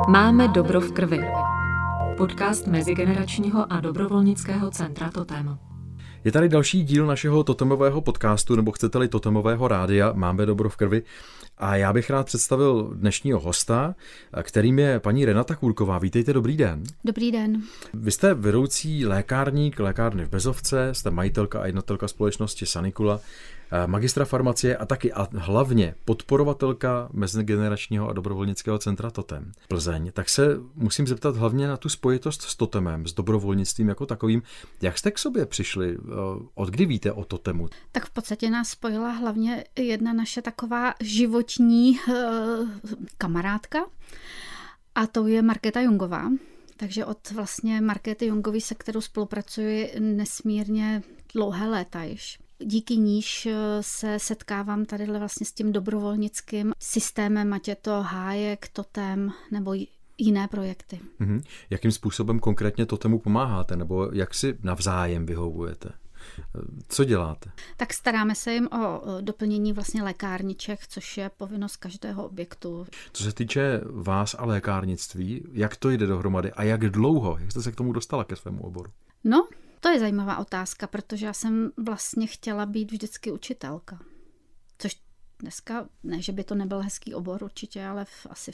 Máme dobro v krvi. Podcast mezigeneračního a dobrovolnického centra Totem. Je tady další díl našeho totemového podcastu, nebo chcete-li totemového rádia Máme dobro v krvi. A já bych rád představil dnešního hosta, kterým je paní Renata Kůrková. Vítejte, dobrý den. Dobrý den. Vy jste vedoucí lékárník lékárny v Bezovce, jste majitelka a jednatelka společnosti Sanicula, magistra farmacie a taky a hlavně podporovatelka mezigeneračního a dobrovolnického centra Totem Plzeň. Tak se musím zeptat hlavně na tu spojitost s Totemem, s dobrovolnictvím jako takovým. Jak jste k sobě přišli? Od kdy víte o Totemu? Tak v podstatě nás spojila hlavně jedna naše taková životní kamarádka a to je Markéta Jungová. Takže od vlastně Markéty Jungové, se kterou spolupracuji nesmírně dlouhé léta již. Díky níž se setkávám tady vlastně s tím dobrovolnickým systémem, ať je to Hájek, Totem nebo jiné projekty. Jakým způsobem konkrétně Totemu pomáháte nebo jak si navzájem vyhovujete? Co děláte? Tak staráme se jim o doplnění vlastně lékárniček, což je povinnost každého objektu. Co se týče vás a lékárnictví, jak to jde dohromady a jak dlouho? Jak jste se k tomu dostala ke svému oboru? No, to je zajímavá otázka, protože já jsem vlastně chtěla být vždycky učitelka. Což dneska, ne, že by to nebyl hezký obor určitě, ale asi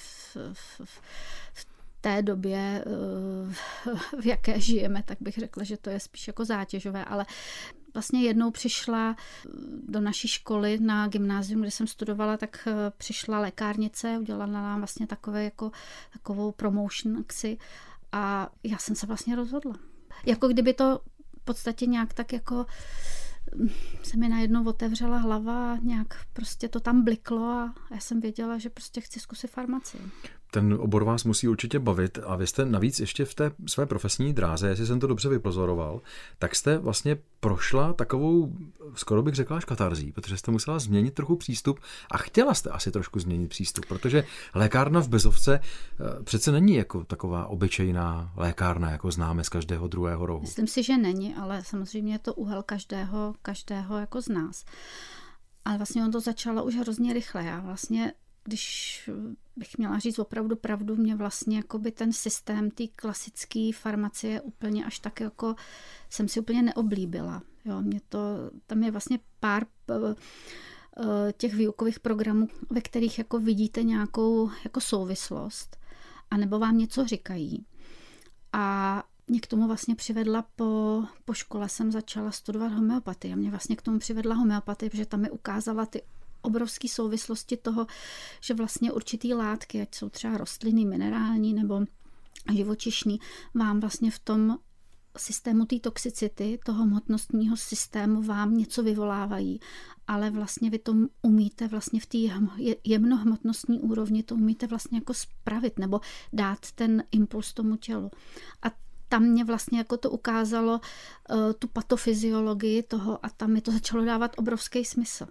v té době, v jaké žijeme, tak bych řekla, že to je spíš jako zátěžové, ale vlastně jednou přišla do naší školy na gymnázium, kde jsem studovala, tak přišla lékárnice, udělala nám vlastně takovou promotion akci a já jsem se vlastně rozhodla. Jako kdyby to v podstatě nějak tak jako se mi najednou otevřela hlava a nějak prostě to tam bliklo a já jsem věděla, že prostě chci zkusit farmacii. Ten obor vás musí určitě bavit a vy jste navíc ještě v té své profesní dráze, jestli jsem to dobře vypozoroval, tak jste vlastně prošla takovou, skoro bych řekla, až katarzí, protože jste musela změnit trochu přístup a chtěla jste asi trošku změnit přístup, protože lékárna v Bezovce přece není jako taková obyčejná lékárna, jako známe z každého druhého rohu. Myslím si, že není, ale samozřejmě je to úhel každého jako z nás. Ale vlastně on to začalo už hrozně rychle. Já vlastně, když bych měla říct opravdu pravdu, mě vlastně jakoby ten systém té klasické farmacie úplně až tak jako jsem si úplně neoblíbila. Jo, tam je vlastně pár těch výukových programů, ve kterých jako vidíte nějakou jako souvislost, anebo vám něco říkají. A mě k tomu vlastně přivedla po škole jsem začala studovat homeopatii. A mě vlastně k tomu přivedla homeopatie, protože tam mi ukázala ty obrovské souvislosti toho, že vlastně určitý látky, ať jsou třeba rostliny, minerální nebo živočišný, vám vlastně v tom systému té toxicity, toho hmotnostního systému vám něco vyvolávají, ale vlastně vy to umíte vlastně v té jemnohmotnostní úrovni, to umíte vlastně jako spravit nebo dát ten impuls tomu tělu. A tam mě vlastně jako to ukázalo tu patofyziologii toho a tam mi to začalo dávat obrovský smysl.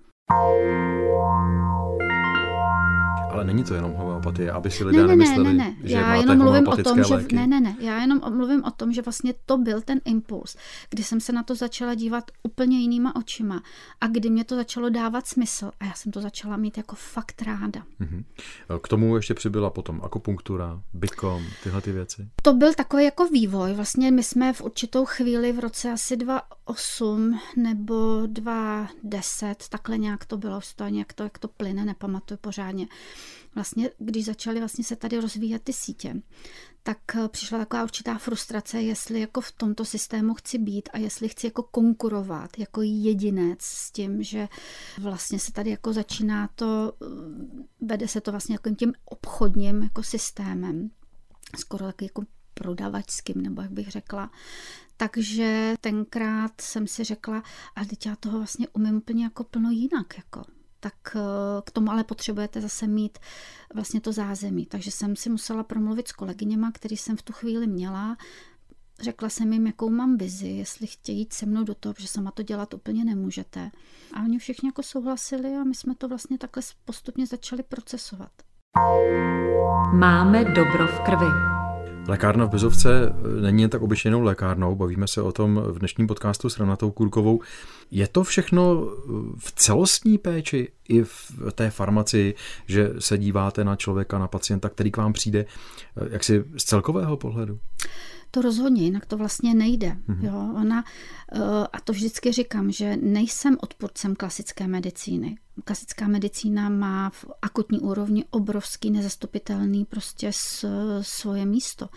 Ale není to jenom homeopatie, aby si lidé nemysleli, že já máte jenom mluvím o tom, léky. Já jenom mluvím o tom, že vlastně to byl ten impuls, kdy jsem se na to začala dívat úplně jinýma očima a kdy mě to začalo dávat smysl a já jsem to začala mít jako fakt ráda. K tomu ještě přibyla potom akupunktura, Bikom, tyhle ty věci. To byl takový jako vývoj. Vlastně my jsme v určitou chvíli v roce asi 2008 nebo 2010, takhle nějak to bylo, jak to plyne, nepamatuju pořádně. Vlastně, když začaly vlastně se tady rozvíjet ty sítě, tak přišla taková určitá frustrace, jestli jako v tomto systému chci být a jestli chci jako konkurovat jako jedinec s tím, že vlastně se tady jako začíná vede se to vlastně jako tím obchodním jako systémem, skoro taky jako prodavačským, nebo jak bych řekla. Takže tenkrát jsem si řekla, ale teď já toho vlastně umím úplně jako plno jinak, jako. Tak k tomu ale potřebujete zase mít vlastně to zázemí. Takže jsem si musela promluvit s kolegyněma, který jsem v tu chvíli měla. Řekla jsem jim, jakou mám vizi, jestli chtějí jít se mnou do toho, že sama to dělat úplně nemůžete. A oni všichni jako souhlasili a my jsme to vlastně takhle postupně začali procesovat. Máme dobro v krvi. Lékárna v Bezovce není jen tak obyčejnou lékárnou, bavíme se o tom v dnešním podcastu s Renatou Kůrkovou. Je to všechno v celostní péči i v té farmacii, že se díváte na člověka, na pacienta, který k vám přijde, jaksi z celkového pohledu? To rozhodně, jinak to vlastně nejde. Jo? A to vždycky říkám, že nejsem odpůrcem klasické medicíny. Klasická medicína má v akutní úrovni obrovský, nezastupitelný prostě svoje místo.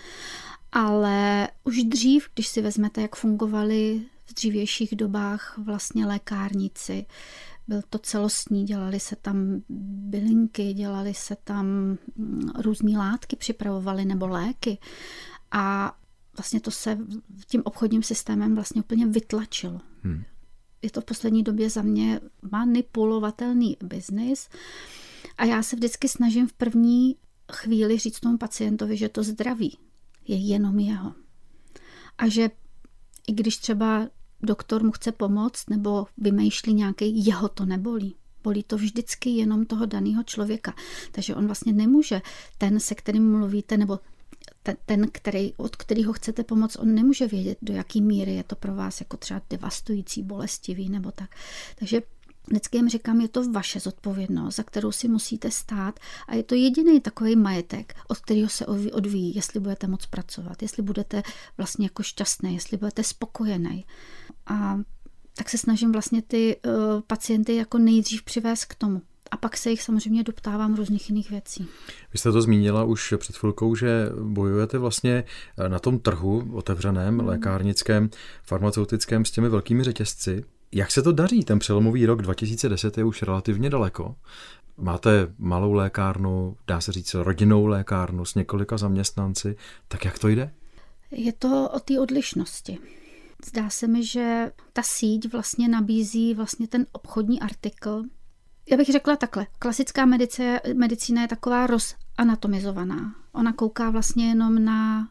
Ale už dřív, když si vezmete, jak fungovali v dřívějších dobách vlastně lékárníci, byl to celostní, dělali se tam bylinky, dělali se tam různé látky, připravovaly nebo léky. A vlastně to se tím obchodním systémem vlastně úplně vytlačilo. Je to v poslední době za mě manipulovatelný biznis a já se vždycky snažím v první chvíli říct tomu pacientovi, že to zdraví je jenom jeho. A že i když třeba doktor mu chce pomoct nebo vymýšlí nějaký, jeho to nebolí. Bolí to vždycky jenom toho daného člověka. Takže on vlastně nemůže, ten, se kterým mluvíte, nebo ten, od kterého chcete pomoct, on nemůže vědět, do jaký míry je to pro vás jako třeba devastující, bolestivý nebo tak. Takže vždycky jim říkám, je to vaše zodpovědnost, za kterou si musíte stát a je to jediný takový majetek, od kterého se odvíjí, jestli budete moc pracovat, jestli budete vlastně jako šťastný, jestli budete spokojený. A tak se snažím vlastně ty pacienty jako nejdřív přivést k tomu. A pak se jich samozřejmě doptávám různých jiných věcí. Vy jste to zmínila už před chvilkou, že bojujete vlastně na tom trhu otevřeném, lékárnickém, farmaceutickém s těmi velkými řetězci. Jak se to daří? Ten přelomový rok 2010 je už relativně daleko. Máte malou lékárnu, dá se říct rodinnou lékárnu s několika zaměstnanci. Tak jak to jde? Je to o té odlišnosti. Zdá se mi, že ta síť vlastně nabízí vlastně ten obchodní artikl. Já bych řekla takhle, klasická medicína je taková rozanatomizovaná. Ona kouká vlastně jenom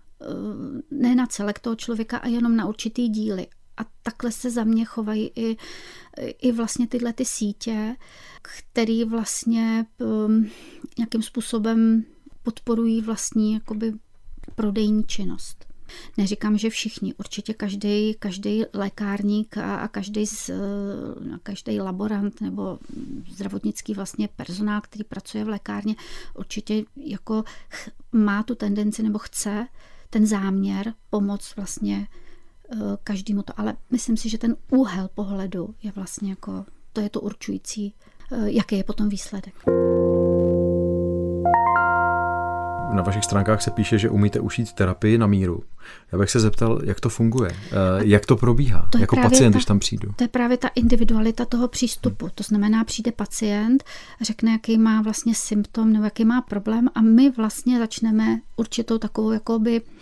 ne na celek toho člověka a jenom na určitý díly. A takhle se za mě chovají i vlastně tyhle ty sítě, které vlastně nějakým způsobem podporují vlastní jakoby prodejní činnost. Neříkám, že všichni, určitě každý lékárník a každý laborant nebo zdravotnický vlastně personál, který pracuje v lékárně, určitě jako má tu tendenci nebo chce ten záměr pomoct vlastně každému to. Ale myslím si, že ten úhel pohledu je vlastně jako, to je to určující, jaký je potom výsledek. Na vašich stránkách se píše, že umíte ušít terapii na míru. Já bych se zeptal, jak to funguje, jak to probíhá, jako pacient, když tam přijdu. To je právě ta individualita toho přístupu. To znamená, přijde pacient, řekne, jaký má vlastně symptom nebo jaký má problém a my vlastně začneme určitou takovou jakoby